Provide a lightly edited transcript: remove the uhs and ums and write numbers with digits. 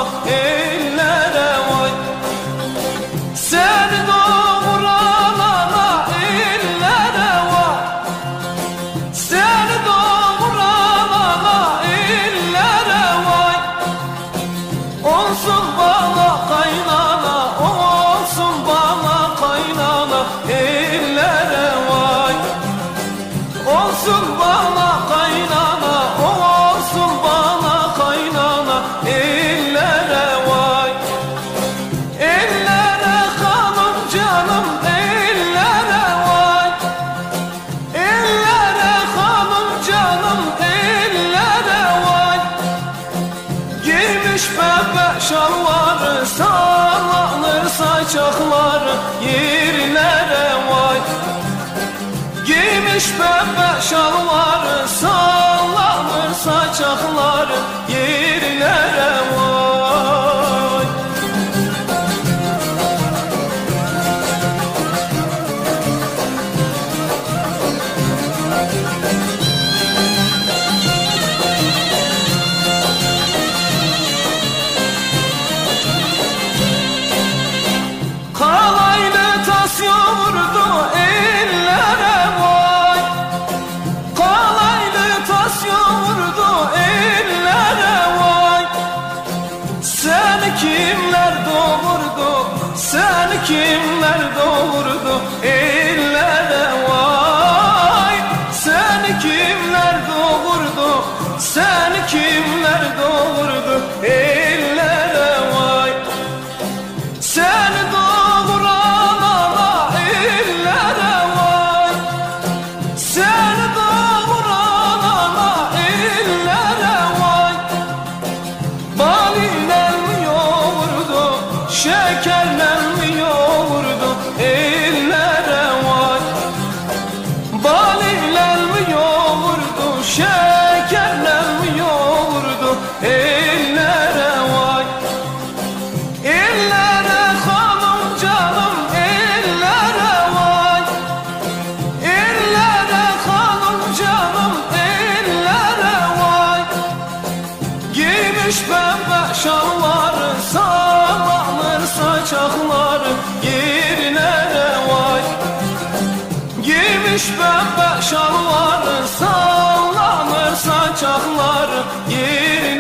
ellere vay. Seni doğuran ana ellere vay. Seni doğuran ana ellere vay. Olsun bana kaynana, olsun bana kaynana ellere vay. Olsun bana kaynana, olsun bana kaynana ellere vay. Ellere hanım canım ellere vay. Ellere hanım canım ellere vay. Giymiş bebe şalvarı, sallanır saçakları yerlere vay. Giymiş bebe şalvarı, sallanır saçakları yerlere vay. Kalaylı tas yoğurdu ellere vay. Kalaylı tas yoğurdu ellere vay. Seni kimler doğurdu, seni kimler doğurdu ellere vay. Seni kimler doğurdu, seni kimler doğurdu ellere vay. Seni doğuran ana ellere vay. Seni doğuran ana ellere vay. Bal ile mi yoğurdu, şekerle mi yoğurdu ellere vay. Bal ile mi yoğurdu, şekerle mi yoğurdu ellere vay. Ellere hanım canım ellere vay. Ellere hanım canım ellere vay. Giymiş pembe şalvarı, sallanır saçakları yerlere vay. Giymiş pembe şalvarı, sallanır saçakları yerlere